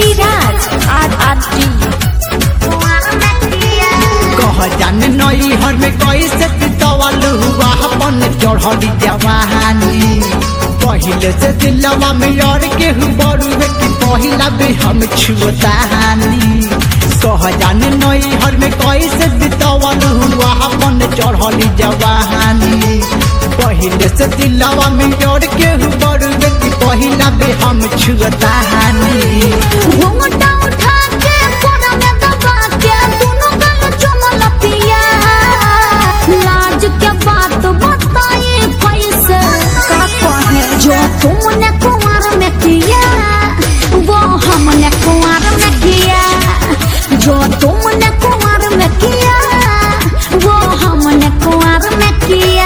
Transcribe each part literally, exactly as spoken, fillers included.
श्रीराज आर R T कह जाने नई हर में कैसे तवल हुआ अपन चढ़ी जवानी पहले से दिलवा में और के बड़ुए की पहिला भी हम छुतानी कह जाने नई हर में कैसे तवल हुआ अपन चढ़ी जवानी पहले से दिलवा में और के बड़ुए की पहिला भी हम छुतानी घूंघटा उठा के कोना में दबा के दोनों गल चुमल पिया लाज के बात बताए कैसे का कहे जो तुमने कुंवर में किया वो हमने कुंवर में किया जो तुमने कुंवर में किया वो हमने कुंवर में किया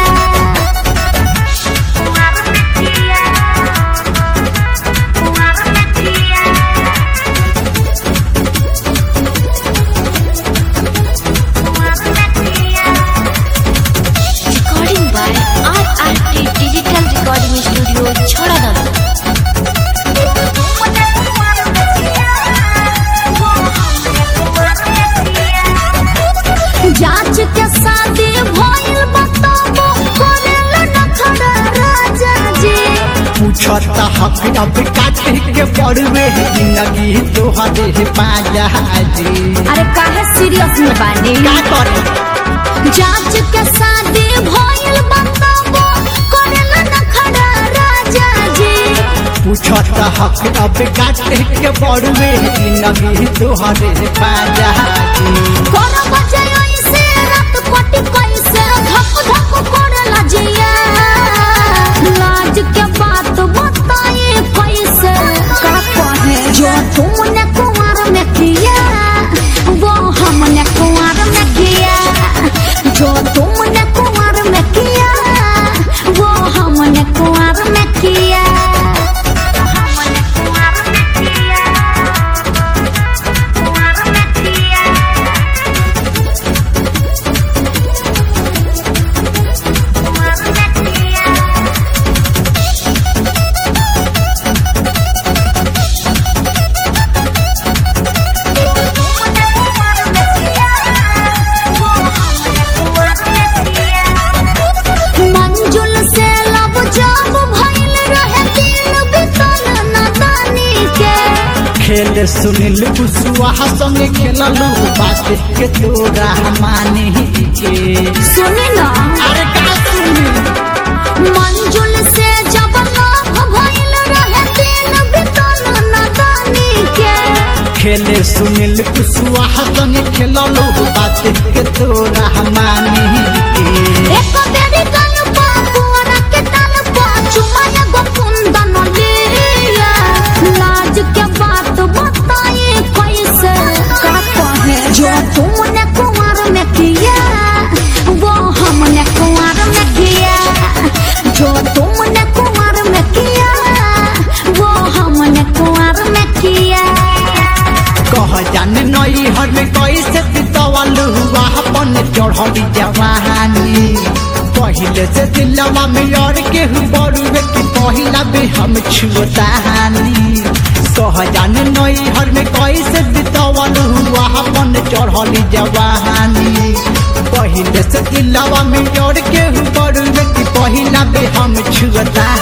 Recording by R R T Digital Recording Studio, Chhoradam. जांच के शादी भइल बताबो करेला नखड़ा राजा जी पूछता हक अब काट के पड़वे जिंदगी तोहरे पाजा जी अरे काहे सीरियस में बानी का करे जांच के शादी भइल बताबो करेला नखड़ा राजा जी पूछता हक अब काट के पड़वे जिंदगी तोहरे पाजा जी कोन बजे ऐसे रात कोटी कैसे धक धक करेला जिया लाज के बात बताए कैसे का कहे जो तुमने कुंवर में किया वो हमने कुंवर में किया जो तुमने कुंवर में किया वो हमने कुंवर में किया हमने कुंवर में किया कुंवर में किया कुंवर में किया मंजुल से लब जब भइल रहे दिल बितल नदानी के खेल सुनिल बुसुआ संगे खेललू बात के तोरा मानी के सुनी ना अरे का सुनी मंजुल से जब लब भइल रहे दिल बितल नदानी के खेल सुनिल बुसुआ संगे खेललू बात के तोरा मानी के एक बेरी गल पापुरा के तल पा चुमाया गो कुंदन लिया लाज के बात बताए कैसे का कहे जो तुमने कुंवर में किया वो हमने कुंवर में किया जो तुमने कुंवर में किया वो हमने कुंवर में किया कह जाने नई हर में कैसे तवल हुआ अपन चढ़ी जवानी पहले से दिलवा में और के बड़ुए की पहिला भी हम छुतानी कह जाने नई हर में कैसे तवल हुआ अपन चढ़ी जवानी पहले से दिलवा में और के बड़ुए की पहिला भी हम छुता